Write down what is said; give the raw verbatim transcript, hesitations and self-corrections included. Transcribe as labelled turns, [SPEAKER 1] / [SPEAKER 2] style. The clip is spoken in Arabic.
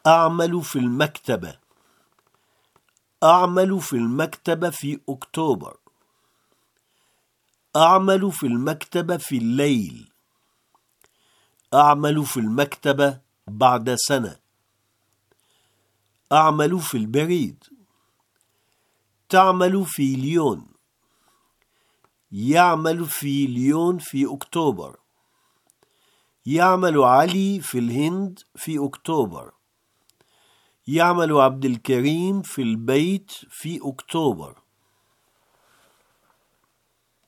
[SPEAKER 1] أعمل في المكتبة. أعمل في المكتبة في أكتوبر. أعمل في المكتبة في الليل. أعمل في المكتبة بعد سنة. أعمل في البريد. تعمل في ليون. يعمل في ليون في أكتوبر. يعمل علي في الهند في أكتوبر. يعمل عبد الكريم في البيت في أكتوبر.